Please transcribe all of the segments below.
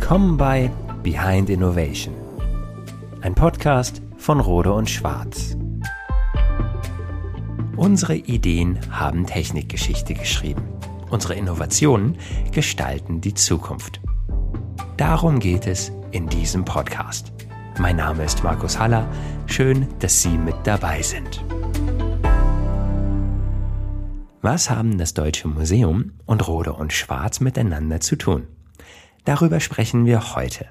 Willkommen bei Behind Innovation, ein Podcast von Rohde und Schwarz. Unsere Ideen haben Technikgeschichte geschrieben. Unsere Innovationen gestalten die Zukunft. Darum geht es in diesem Podcast. Mein Name ist Markus Haller. Schön, dass Sie mit dabei sind. Was haben das Deutsche Museum und Rohde und Schwarz miteinander zu tun? Darüber sprechen wir heute.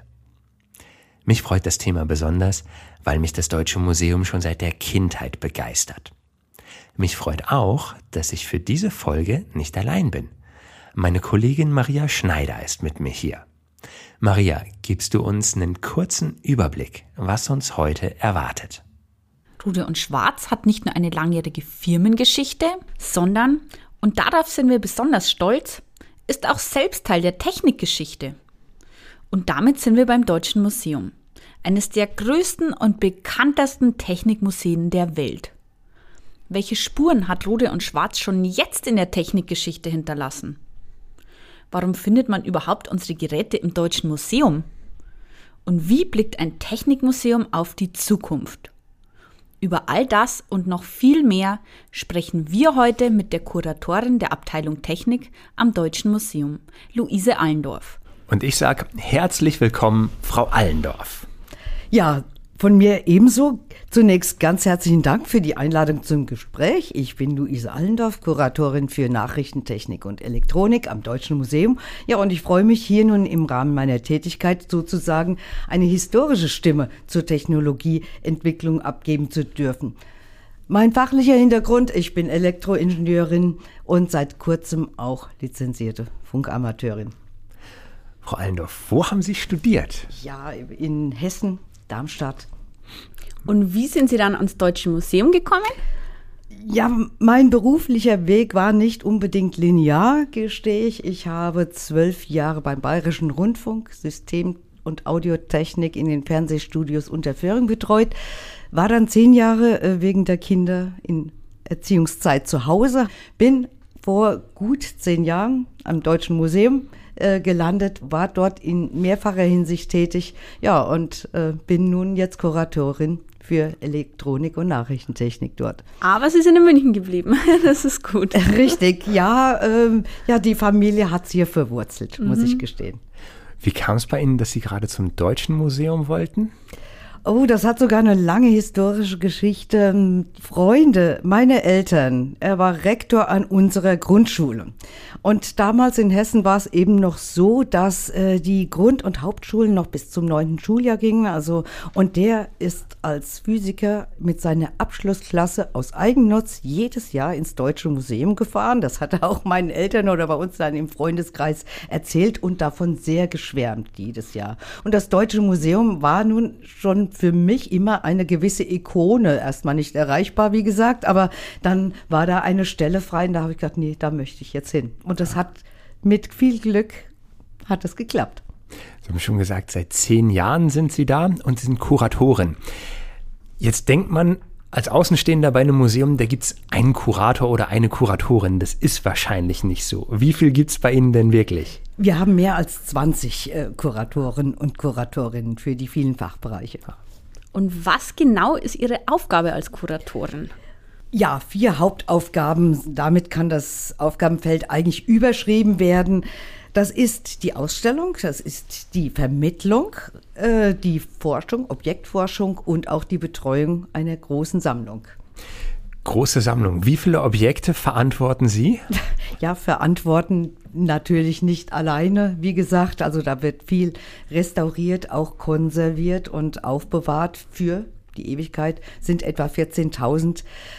Mich freut das Thema besonders, weil mich das Deutsche Museum schon seit der Kindheit begeistert. Mich freut auch, dass ich für diese Folge nicht allein bin. Meine Kollegin Maria Schneider ist mit mir hier. Maria, gibst du uns einen kurzen Überblick, was uns heute erwartet? Rohde und Schwarz hat nicht nur eine langjährige Firmengeschichte, sondern, und darauf sind wir besonders stolz, ist auch selbst Teil der Technikgeschichte. Und damit sind wir beim Deutschen Museum, eines der größten und bekanntesten Technikmuseen der Welt. Welche Spuren hat Rohde und Schwarz schon jetzt in der Technikgeschichte hinterlassen? Warum findet man überhaupt unsere Geräte im Deutschen Museum? Und wie blickt ein Technikmuseum auf die Zukunft? Über all das und noch viel mehr sprechen wir heute mit der Kuratorin der Abteilung Technik am Deutschen Museum, Luise Allendorf. Und ich sage herzlich willkommen, Frau Allendorf. Ja, von mir ebenso. Zunächst ganz herzlichen Dank für die Einladung zum Gespräch. Ich bin Luise Allendorf, Kuratorin für Nachrichtentechnik und Elektronik am Deutschen Museum. Ja, und ich freue mich, hier nun im Rahmen meiner Tätigkeit sozusagen eine historische Stimme zur Technologieentwicklung abgeben zu dürfen. Mein fachlicher Hintergrund: ich bin Elektroingenieurin und seit kurzem auch lizenzierte Funkamateurin. Frau Allendorf, wo haben Sie studiert? Ja, in Hessen, Darmstadt. Und wie sind Sie dann ans Deutsche Museum gekommen? Ja, mein beruflicher Weg war nicht unbedingt linear, gestehe ich. Ich habe 12 Jahre beim Bayerischen Rundfunk System- und Audiotechnik in den Fernsehstudios Unterföhring betreut, war dann 10 Jahre wegen der Kinder in Erziehungszeit zu Hause, bin vor gut 10 Jahren am Deutschen Museum gelandet, war dort in mehrfacher Hinsicht tätig, ja, und bin nun jetzt Kuratorin für Elektronik und Nachrichtentechnik dort. Aber Sie sind in München geblieben, das ist gut. Richtig, ja, die Familie hat es hier verwurzelt, muss ich gestehen. Wie kam es bei Ihnen, dass Sie gerade zum Deutschen Museum wollten? Oh, das hat sogar eine lange historische Geschichte. Freunde, meine Eltern, er war Rektor an unserer Grundschule. Und damals in Hessen war es eben noch so, dass die Grund- und Hauptschulen noch bis zum 9. Schuljahr gingen. Und der ist als Physiker mit seiner Abschlussklasse aus Eigennutz jedes Jahr ins Deutsche Museum gefahren. Das hat er auch meinen Eltern oder bei uns dann im Freundeskreis erzählt und davon sehr geschwärmt jedes Jahr. Und das Deutsche Museum war nun schon für mich immer eine gewisse Ikone. Erstmal nicht erreichbar, wie gesagt, aber dann war da eine Stelle frei und da habe ich gedacht, nee, da möchte ich jetzt hin. Und das hat mit viel Glück hat es geklappt. Sie haben schon gesagt, seit 10 Jahren sind Sie da und Sie sind Kuratorin. Jetzt denkt man als Außenstehender bei einem Museum, da gibt es einen Kurator oder eine Kuratorin. Das ist wahrscheinlich nicht so. Wie viel gibt es bei Ihnen denn wirklich? Wir haben mehr als 20 Kuratoren und Kuratorinnen für die vielen Fachbereiche. Und was genau ist Ihre Aufgabe als Kuratorin? Ja, 4 Hauptaufgaben. Damit kann das Aufgabenfeld eigentlich überschrieben werden. Das ist die Ausstellung, das ist die Vermittlung, die Forschung, Objektforschung und auch die Betreuung einer großen Sammlung. Große Sammlung. Wie viele Objekte verantworten Sie? Ja, verantworten natürlich nicht alleine, wie gesagt. Also da wird viel restauriert, auch konserviert und aufbewahrt für die Ewigkeit, sind etwa 14.000.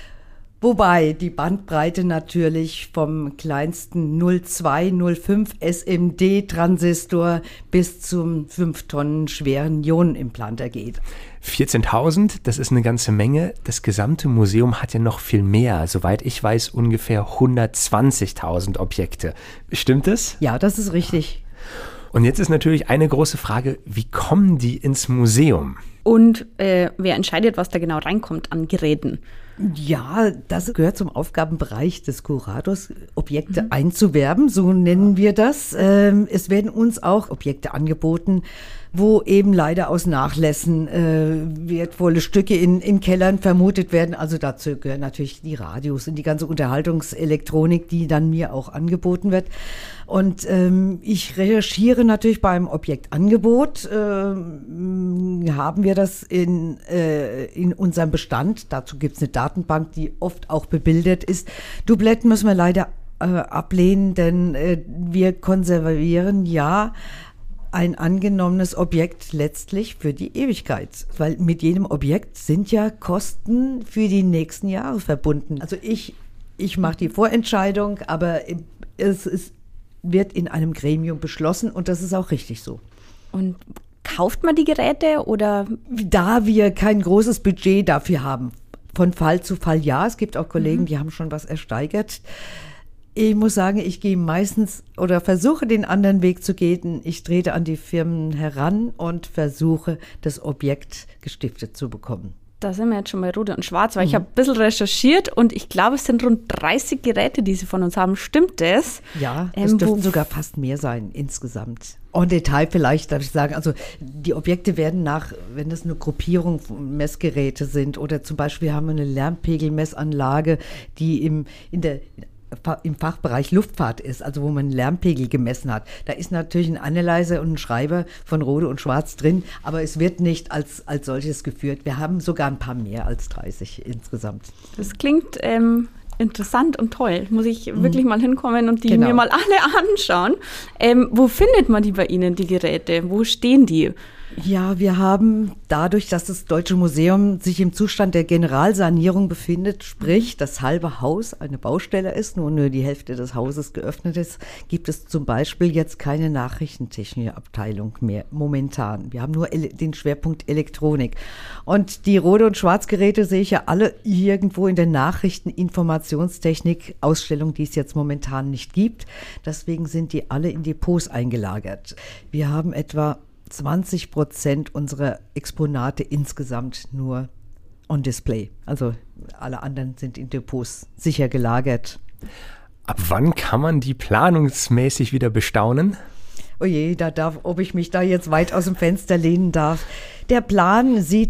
Wobei die Bandbreite natürlich vom kleinsten 0,2, 0,5 SMD-Transistor bis zum 5 Tonnen schweren Ionenimplanter geht. 14.000, das ist eine ganze Menge. Das gesamte Museum hat ja noch viel mehr. Soweit ich weiß, ungefähr 120.000 Objekte. Stimmt das? Ja, das ist richtig. Und jetzt ist natürlich eine große Frage, wie kommen die ins Museum? Und wer entscheidet, was da genau reinkommt an Geräten? Ja, das gehört zum Aufgabenbereich des Kurators, Objekte einzuwerben, so nennen wir das. Es werden uns auch Objekte angeboten, wo eben leider aus Nachlässen wertvolle Stücke in Kellern vermutet werden. Also dazu gehören natürlich die Radios und die ganze Unterhaltungselektronik, die dann mir auch angeboten wird. Und ich recherchiere natürlich beim Objektangebot, haben wir das in unserem Bestand. Dazu gibt es eine Datenbank, die oft auch bebildert ist. Dubletten müssen wir leider ablehnen, denn wir konservieren ja ein angenommenes Objekt letztlich für die Ewigkeit. Weil mit jedem Objekt sind ja Kosten für die nächsten Jahre verbunden. Also ich mache die Vorentscheidung, aber wird in einem Gremium beschlossen und das ist auch richtig so. Und kauft man die Geräte oder? Da wir kein großes Budget dafür haben, von Fall zu Fall ja. Es gibt auch Kollegen, die haben schon was ersteigert. Ich muss sagen, ich gehe meistens oder versuche den anderen Weg zu gehen. Ich trete an die Firmen heran und versuche, das Objekt gestiftet zu bekommen. Da sind wir jetzt schon bei Rot und Schwarz, weil ich habe ein bisschen recherchiert und ich glaube, es sind rund 30 Geräte, die sie von uns haben. Stimmt das? Ja, es dürften sogar fast mehr sein insgesamt. En Detail vielleicht darf ich sagen, also die Objekte werden wenn das eine Gruppierung von Messgeräte sind oder zum Beispiel haben wir eine Lärmpegelmessanlage, die im Fachbereich Luftfahrt ist, also wo man Lärmpegel gemessen hat. Da ist natürlich ein Analyzer und ein Schreiber von Rode und Schwarz drin, aber es wird nicht als solches geführt. Wir haben sogar ein paar mehr als 30 insgesamt. Das klingt interessant und toll. Muss ich wirklich mal hinkommen und die mir mal alle anschauen. Wo findet man die bei Ihnen, die Geräte? Wo stehen die? Ja, wir haben dadurch, dass das Deutsche Museum sich im Zustand der Generalsanierung befindet, sprich das halbe Haus eine Baustelle ist, nur die Hälfte des Hauses geöffnet ist, gibt es zum Beispiel jetzt keine nachrichtentechnische Abteilung mehr momentan. Wir haben nur den Schwerpunkt Elektronik. Und die Rode- und Schwarzgeräte sehe ich ja alle irgendwo in der Nachrichteninformationstechnik-Ausstellung, die es jetzt momentan nicht gibt. Deswegen sind die alle in Depots eingelagert. Wir haben etwa 20% unserer Exponate insgesamt nur on Display. Also alle anderen sind in Depots sicher gelagert. Ab wann kann man die planungsmäßig wieder bestaunen? Oh je, ob ich mich da jetzt weit aus dem Fenster lehnen darf. Der Plan sieht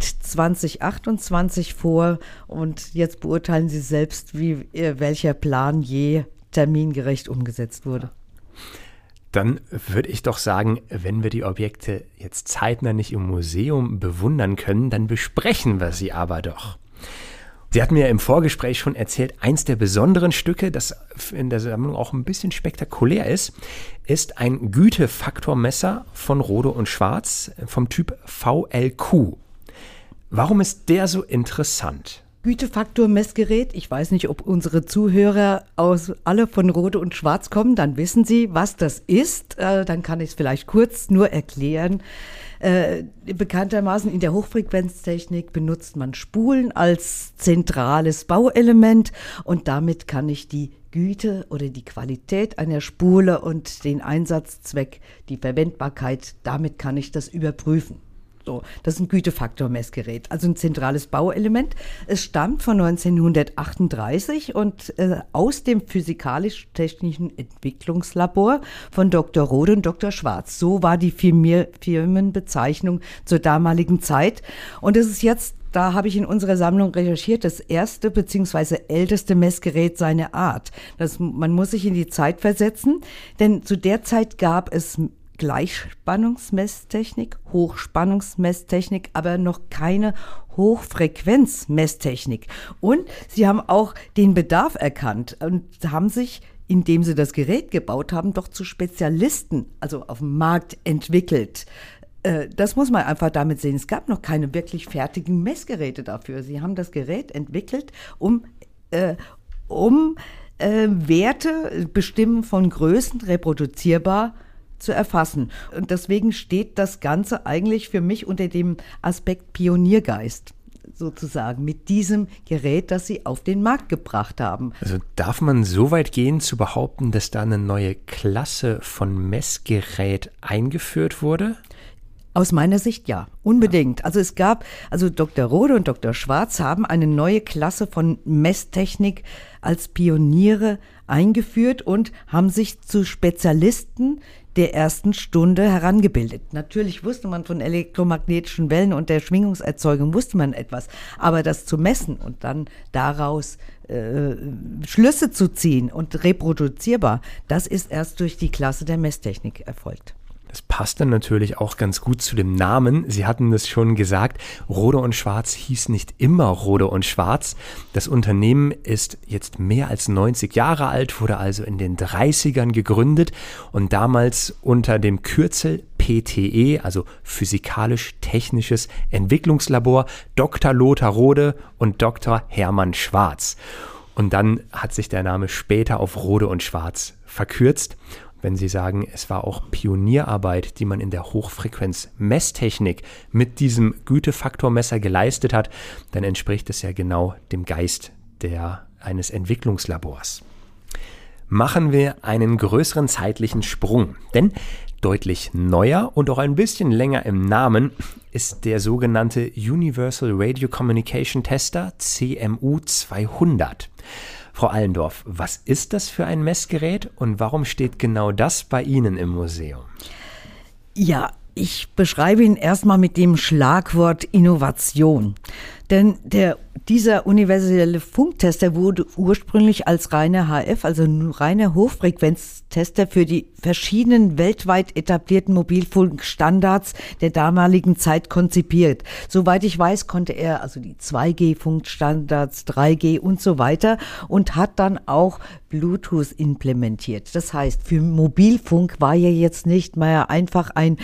2028 vor und jetzt beurteilen Sie selbst, welcher Plan je termingerecht umgesetzt wurde. Dann würde ich doch sagen, wenn wir die Objekte jetzt zeitnah nicht im Museum bewundern können, dann besprechen wir sie aber doch. Sie hatten mir im Vorgespräch schon erzählt, eins der besonderen Stücke, das in der Sammlung auch ein bisschen spektakulär ist ein Gütefaktormesser von Rode und Schwarz vom Typ VLQ. Warum ist der so interessant? Gütefaktor-Messgerät. Ich weiß nicht, ob unsere Zuhörer alle von Rode und Schwarz kommen. Dann wissen Sie, was das ist. Dann kann ich es vielleicht kurz nur erklären. Bekanntermaßen in der Hochfrequenztechnik benutzt man Spulen als zentrales Bauelement und damit kann ich die Güte oder die Qualität einer Spule und den Einsatzzweck, die Verwendbarkeit, damit kann ich das überprüfen. So, das ist ein Gütefaktor-Messgerät, also ein zentrales Bauelement. Es stammt von 1938 und aus dem Physikalisch-Technischen Entwicklungslabor von Dr. Rode und Dr. Schwarz. So war die Firmenbezeichnung zur damaligen Zeit. Und es ist jetzt, da habe ich in unserer Sammlung recherchiert, das erste bzw. älteste Messgerät seiner Art. Man muss sich in die Zeit versetzen, denn zu der Zeit gab es Gleichspannungsmesstechnik, Hochspannungsmesstechnik, aber noch keine Hochfrequenzmesstechnik. Und sie haben auch den Bedarf erkannt und haben sich, indem sie das Gerät gebaut haben, doch zu Spezialisten, also auf dem Markt entwickelt. Das muss man einfach damit sehen. Es gab noch keine wirklich fertigen Messgeräte dafür. Sie haben das Gerät entwickelt, um Werte bestimmen von Größen reproduzierbar zu erfassen. Und deswegen steht das Ganze eigentlich für mich unter dem Aspekt Pioniergeist, sozusagen, mit diesem Gerät, das sie auf den Markt gebracht haben. Also darf man so weit gehen zu behaupten, dass da eine neue Klasse von Messgerät eingeführt wurde? Aus meiner Sicht ja, unbedingt. Also Dr. Rode und Dr. Schwarz haben eine neue Klasse von Messtechnik als Pioniere eingeführt und haben sich zu Spezialisten der ersten Stunde herangebildet. Natürlich wusste man von elektromagnetischen Wellen und der Schwingungserzeugung wusste man etwas, aber das zu messen und dann daraus Schlüsse zu ziehen und reproduzierbar, das ist erst durch die Klasse der Messtechnik erfolgt. Das passt dann natürlich auch ganz gut zu dem Namen. Sie hatten das schon gesagt, Rode und Schwarz hieß nicht immer Rode und Schwarz. Das Unternehmen ist jetzt mehr als 90 Jahre alt, wurde also in den 30ern gegründet und damals unter dem Kürzel PTE, also Physikalisch-Technisches Entwicklungslabor, Dr. Lothar Rode und Dr. Hermann Schwarz. Und dann hat sich der Name später auf Rode und Schwarz verkürzt. Wenn Sie sagen, es war auch Pionierarbeit, die man in der Hochfrequenz-Messtechnik mit diesem Gütefaktormesser geleistet hat, dann entspricht es ja genau dem Geist eines Entwicklungslabors. Machen wir einen größeren zeitlichen Sprung, denn deutlich neuer und auch ein bisschen länger im Namen ist der sogenannte Universal Radio Communication Tester CMU 200. Frau Allendorf, was ist das für ein Messgerät und warum steht genau das bei Ihnen im Museum? Ja, ich beschreibe ihn erstmal mit dem Schlagwort Innovation. Denn dieser universelle Funktester wurde ursprünglich als reiner HF, also reiner Hochfrequenztester für die verschiedenen weltweit etablierten Mobilfunkstandards der damaligen Zeit konzipiert. Soweit ich weiß, konnte er also die 2G-Funkstandards, 3G und so weiter und hat dann auch Bluetooth implementiert. Das heißt, für Mobilfunk war ja jetzt nicht mehr einfach ein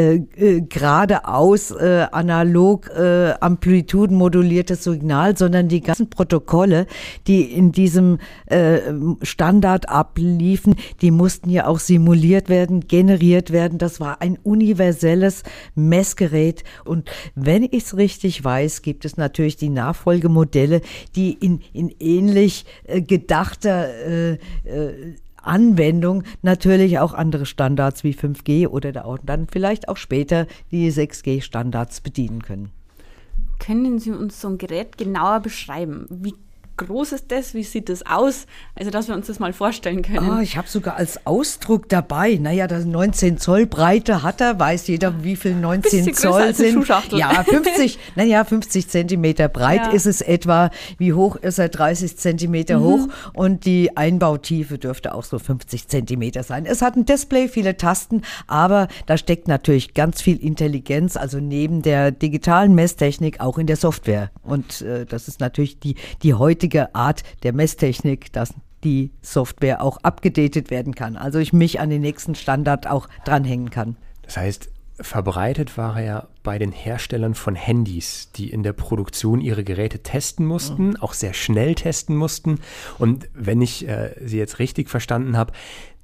geradeaus analog amplitudenmoduliertes Signal, sondern die ganzen Protokolle, die in diesem Standard abliefen, die mussten ja auch simuliert werden, generiert werden. Das war ein universelles Messgerät. Und wenn ich es richtig weiß, gibt es natürlich die Nachfolgemodelle, die in ähnlich gedachter Anwendung natürlich auch andere Standards wie 5G oder dann vielleicht auch später die 6G-Standards bedienen können. Können Sie uns so ein Gerät genauer beschreiben? Wie groß ist das? Wie sieht das aus? Also, dass wir uns das mal vorstellen können. Ich habe sogar als Ausdruck dabei. Naja, das 19 Zoll Breite hat er. Weiß jeder, wie viel 19 Zoll sind. Ja, 50 Zentimeter breit ist es etwa. Wie hoch ist er? 30 Zentimeter hoch. Und die Einbautiefe dürfte auch so 50 Zentimeter sein. Es hat ein Display, viele Tasten, aber da steckt natürlich ganz viel Intelligenz, also neben der digitalen Messtechnik auch in der Software. Und das ist natürlich die heutige Art der Messtechnik, dass die Software auch abgedatet werden kann. Also ich mich an den nächsten Standard auch dranhängen kann. Das heißt, verbreitet war er bei den Herstellern von Handys, die in der Produktion ihre Geräte testen mussten, auch sehr schnell testen mussten. Und wenn ich Sie jetzt richtig verstanden habe,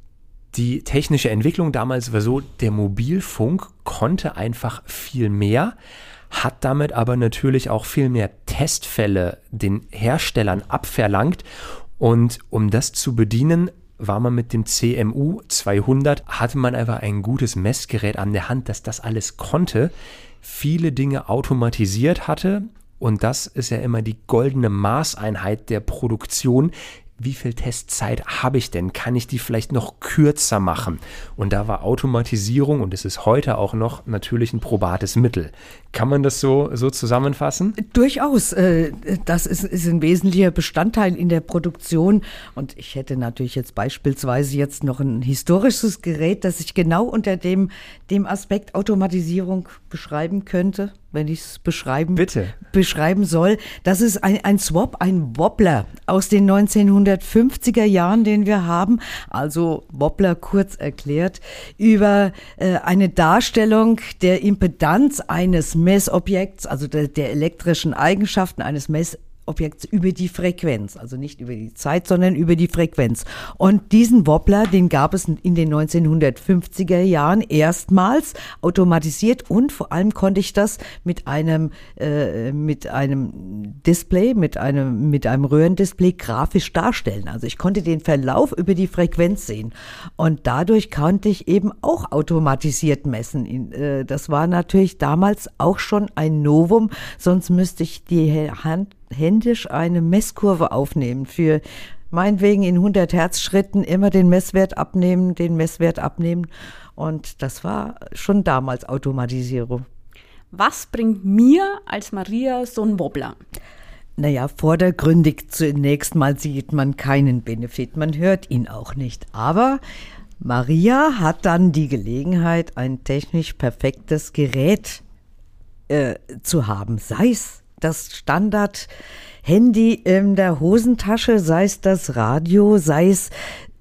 die technische Entwicklung damals war so, der Mobilfunk konnte einfach viel mehr, hat damit aber natürlich auch viel mehr Testfälle den Herstellern abverlangt. Und um das zu bedienen, war man mit dem CMU 200, hatte man einfach ein gutes Messgerät an der Hand, das alles konnte, viele Dinge automatisiert hatte. Und das ist ja immer die goldene Maßeinheit der Produktion. Wie viel Testzeit habe ich denn? Kann ich die vielleicht noch kürzer machen? Und da war Automatisierung, und es ist heute auch noch, natürlich ein probates Mittel. Kann man das so zusammenfassen? Durchaus. Das ist ein wesentlicher Bestandteil in der Produktion. Und ich hätte natürlich jetzt beispielsweise jetzt noch ein historisches Gerät, das ich genau unter dem Aspekt Automatisierung beschreiben könnte, wenn ich es beschreiben soll. Das ist ein Swap, ein Wobbler aus den 1950er Jahren, den wir haben. Also Wobbler kurz erklärt, über eine Darstellung der Impedanz eines Messobjekts, also der elektrischen Eigenschaften eines Objekts über die Frequenz, also nicht über die Zeit, sondern über die Frequenz. Und diesen Wobbler, den gab es in den 1950er Jahren erstmals automatisiert und vor allem konnte ich das mit einem Display, mit einem Röhrendisplay grafisch darstellen. Also ich konnte den Verlauf über die Frequenz sehen und dadurch konnte ich eben auch automatisiert messen. Das war natürlich damals auch schon ein Novum, sonst müsste ich die händisch eine Messkurve aufnehmen für meinetwegen in 100 Herzschritten immer den Messwert abnehmen. Und das war schon damals Automatisierung. Was bringt mir als Maria so ein Wobbler? Naja, vordergründig zunächst mal sieht man keinen Benefit, man hört ihn auch nicht. Aber Maria hat dann die Gelegenheit, ein technisch perfektes Gerät zu haben, sei es das Standard-Handy in der Hosentasche, sei es das Radio, sei es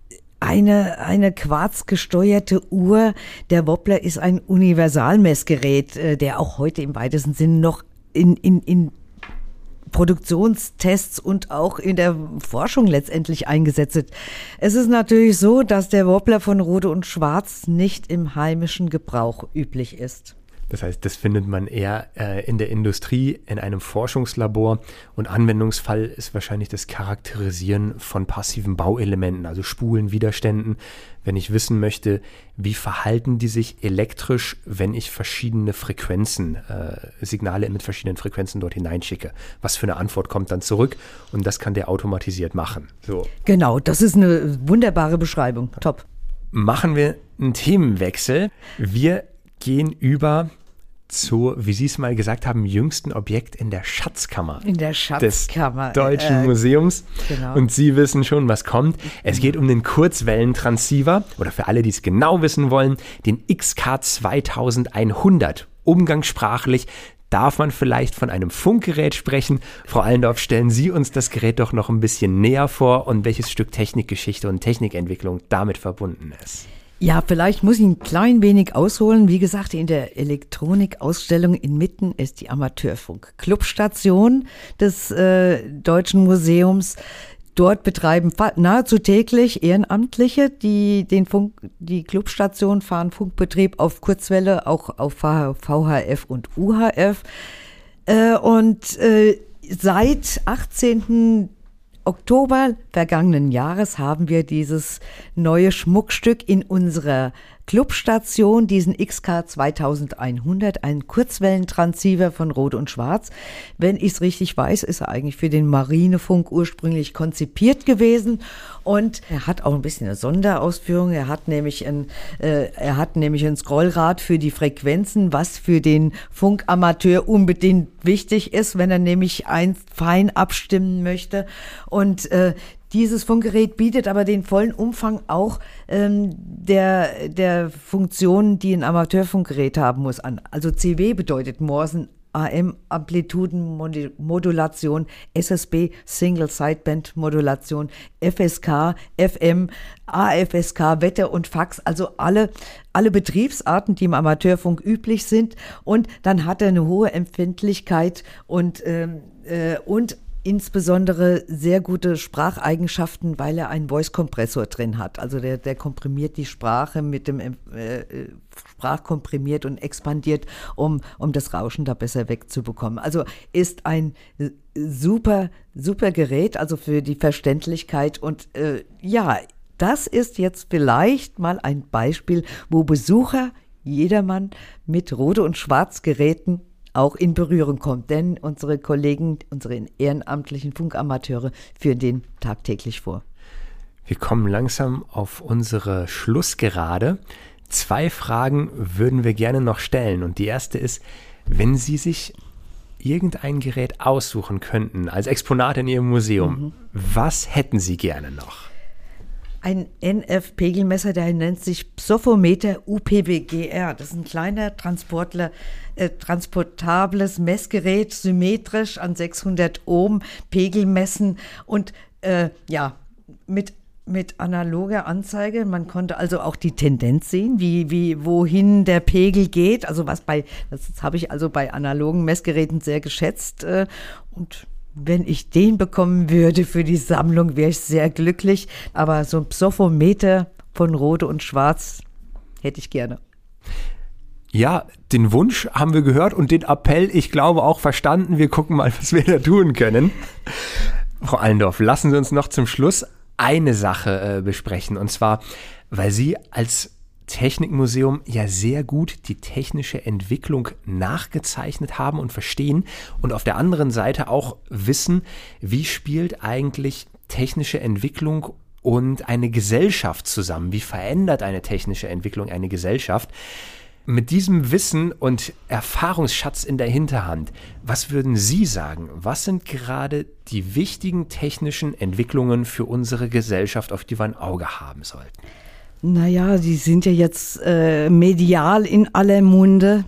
eine quarzgesteuerte Uhr. Der Wobbler ist ein Universalmessgerät, der auch heute im weitesten Sinne noch in Produktionstests und auch in der Forschung letztendlich eingesetzt wird. Es ist natürlich so, dass der Wobbler von Rohde und Schwarz nicht im heimischen Gebrauch üblich ist. Das heißt, das findet man eher in der Industrie, in einem Forschungslabor und Anwendungsfall ist wahrscheinlich das Charakterisieren von passiven Bauelementen, also Spulen, Widerständen. Wenn ich wissen möchte, wie verhalten die sich elektrisch, wenn ich verschiedene Frequenzen, Signale mit verschiedenen Frequenzen dort hineinschicke. Was für eine Antwort kommt dann zurück und das kann der automatisiert machen. So. Genau, das ist eine wunderbare Beschreibung. Top. Machen wir einen Themenwechsel. Wir gehen über zu, wie Sie es mal gesagt haben, jüngsten Objekt in der Schatzkammer. In der Schatzkammer. Des Deutschen Museums. Genau. Und Sie wissen schon, was kommt. Es geht um den Kurzwellentransceiver oder für alle, die es genau wissen wollen, den XK 2100. Umgangssprachlich darf man vielleicht von einem Funkgerät sprechen. Frau Allendorf, stellen Sie uns das Gerät doch noch ein bisschen näher vor und welches Stück Technikgeschichte und Technikentwicklung damit verbunden ist. Ja, vielleicht muss ich ein klein wenig ausholen. Wie gesagt, in der Elektronikausstellung inmitten ist die Amateurfunk-Clubstation des Deutschen Museums. Dort betreiben nahezu täglich Ehrenamtliche, die Clubstation fahren Funkbetrieb auf Kurzwelle, auch auf VHF und UHF. Seit 18. Oktober vergangenen Jahres haben wir dieses neue Schmuckstück in unserer Clubstation, diesen XK 2100, einen Kurzwellentransceiver von Rohde und Schwarz. Wenn ich es richtig weiß, ist er eigentlich für den Marinefunk ursprünglich konzipiert gewesen und er hat auch ein bisschen eine Sonderausführung. Er hat nämlich ein Scrollrad für die Frequenzen, was für den Funkamateur unbedingt wichtig ist, wenn er nämlich fein abstimmen möchte. Und dieses Funkgerät bietet aber den vollen Umfang auch der Funktionen, die ein Amateurfunkgerät haben muss, an. Also CW bedeutet Morsen, AM, Amplitudenmodulation, SSB, Single Sideband Modulation, FSK, FM, AFSK, Wetter und Fax, also alle Betriebsarten, die im Amateurfunk üblich sind. Und dann hat er eine hohe Empfindlichkeit und insbesondere sehr gute Spracheigenschaften, weil er einen Voice-Kompressor drin hat. Also der komprimiert die Sprache mit dem sprachkomprimiert und expandiert, um das Rauschen da besser wegzubekommen. Also ist ein super Gerät, also für die Verständlichkeit. Und das ist jetzt vielleicht mal ein Beispiel, wo Besucher, jedermann mit Rohde- und Schwarzgeräten auch in Berührung kommt, denn unsere Kollegen, unsere ehrenamtlichen Funkamateure führen den tagtäglich vor. Wir kommen langsam auf unsere Schlussgerade. 2 Fragen würden wir gerne noch stellen und die erste ist, wenn Sie sich irgendein Gerät aussuchen könnten als Exponat in Ihrem Museum, was hätten Sie gerne noch? Ein NF-Pegelmesser, der nennt sich Psophometer UPBGR. Das ist ein kleiner transportables Messgerät, symmetrisch an 600 Ohm, Pegel messen und mit analoger Anzeige. Man konnte also auch die Tendenz sehen, wohin der Pegel geht. Also das habe ich also bei analogen Messgeräten sehr geschätzt. Und Wenn ich den bekommen würde für die Sammlung, wäre ich sehr glücklich. Aber so ein Psophometer von Rode und Schwarz hätte ich gerne. Ja, den Wunsch haben wir gehört und den Appell, ich glaube, auch verstanden. Wir gucken mal, was wir da tun können. Frau Allendorf, lassen Sie uns noch zum Schluss eine Sache besprechen. Und zwar, weil Sie als Technikmuseum ja sehr gut die technische Entwicklung nachgezeichnet haben und verstehen und auf der anderen Seite auch wissen, wie spielt eigentlich technische Entwicklung und eine Gesellschaft zusammen? Wie verändert eine technische Entwicklung eine Gesellschaft? Mit diesem Wissen und Erfahrungsschatz in der Hinterhand, was würden Sie sagen? Was sind gerade die wichtigen technischen Entwicklungen für unsere Gesellschaft, auf die wir ein Auge haben sollten? Naja, die sind ja jetzt medial in aller Munde.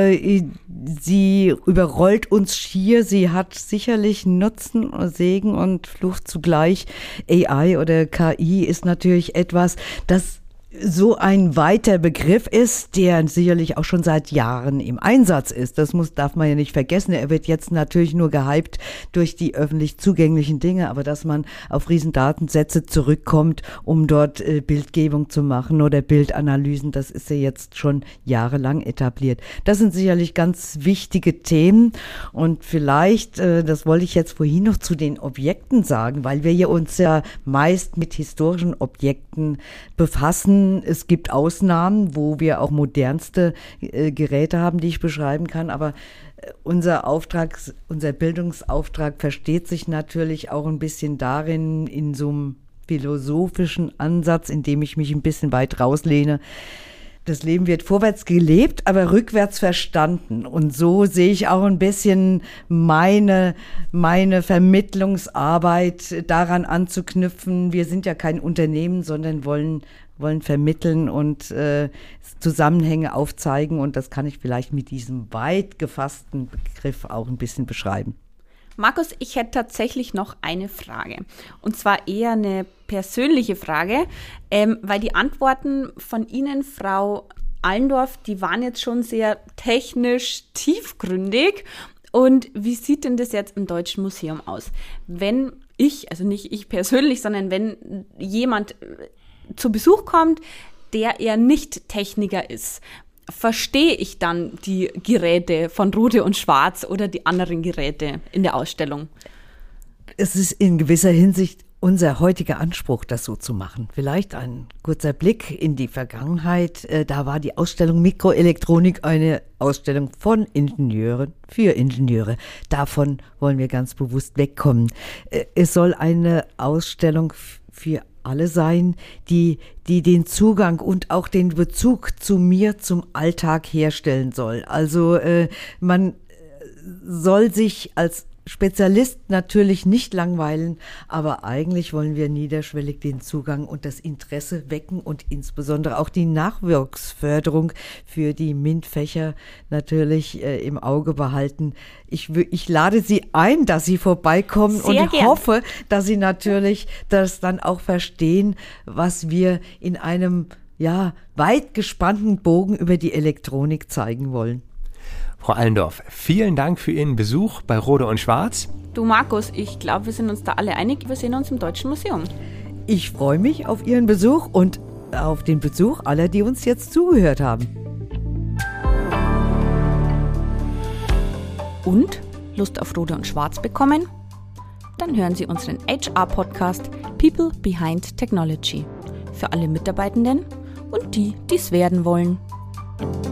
Sie überrollt uns schier. Sie hat sicherlich Nutzen, Segen und Fluch zugleich. AI oder KI ist natürlich etwas, das so ein weiter Begriff ist, der sicherlich auch schon seit Jahren im Einsatz ist. Das darf man ja nicht vergessen. Er wird jetzt natürlich nur gehypt durch die öffentlich zugänglichen Dinge, aber dass man auf Riesendatensätze zurückkommt, um dort Bildgebung zu machen oder Bildanalysen, das ist ja jetzt schon jahrelang etabliert. Das sind sicherlich ganz wichtige Themen und vielleicht, das wollte ich jetzt vorhin noch zu den Objekten sagen, weil wir uns ja meist mit historischen Objekten befassen. Es gibt Ausnahmen, wo wir auch modernste Geräte haben, die ich beschreiben kann, aber unser Bildungsauftrag versteht sich natürlich auch ein bisschen darin, in so einem philosophischen Ansatz, in dem ich mich ein bisschen weit rauslehne. Das Leben wird vorwärts gelebt, aber rückwärts verstanden. Und so sehe ich auch ein bisschen meine Vermittlungsarbeit daran anzuknüpfen. Wir sind ja kein Unternehmen, sondern wollen vermitteln und Zusammenhänge aufzeigen. Und das kann ich vielleicht mit diesem weit gefassten Begriff auch ein bisschen beschreiben. Markus, ich hätte tatsächlich noch eine Frage. Und zwar eher eine persönliche Frage, weil die Antworten von Ihnen, Frau Allendorf, die waren jetzt schon sehr technisch tiefgründig. Und wie sieht denn das jetzt im Deutschen Museum aus? Wenn also nicht ich persönlich, sondern wenn jemand zu Besuch kommt, der eher nicht Techniker ist, verstehe ich dann die Geräte von Rode und Schwarz oder die anderen Geräte in der Ausstellung? Es ist in gewisser Hinsicht unser heutiger Anspruch, das so zu machen. Vielleicht ein kurzer Blick in die Vergangenheit. Da war die Ausstellung Mikroelektronik eine Ausstellung von Ingenieuren für Ingenieure. Davon wollen wir ganz bewusst wegkommen. Es soll eine Ausstellung für alle sein, die den Zugang und auch den Bezug zu mir, zum Alltag herstellen soll. Also man soll sich als Spezialist natürlich nicht langweilen, aber eigentlich wollen wir niederschwellig den Zugang und das Interesse wecken und insbesondere auch die Nachwuchsförderung für die MINT-Fächer natürlich im Auge behalten. Ich lade Sie ein, dass Sie vorbeikommen Sehr und ich gern. hoffe, dass Sie natürlich das dann auch verstehen, was wir in einem weit gespannten Bogen über die Elektronik zeigen wollen. Frau Allendorf, vielen Dank für Ihren Besuch bei Rode und Schwarz. Du Markus, ich glaube, wir sind uns da alle einig, wir sehen uns im Deutschen Museum. Ich freue mich auf Ihren Besuch und auf den Besuch aller, die uns jetzt zugehört haben. Und Lust auf Rode und Schwarz bekommen? Dann hören Sie unseren HR-Podcast People Behind Technology. Für alle Mitarbeitenden und die, die es werden wollen.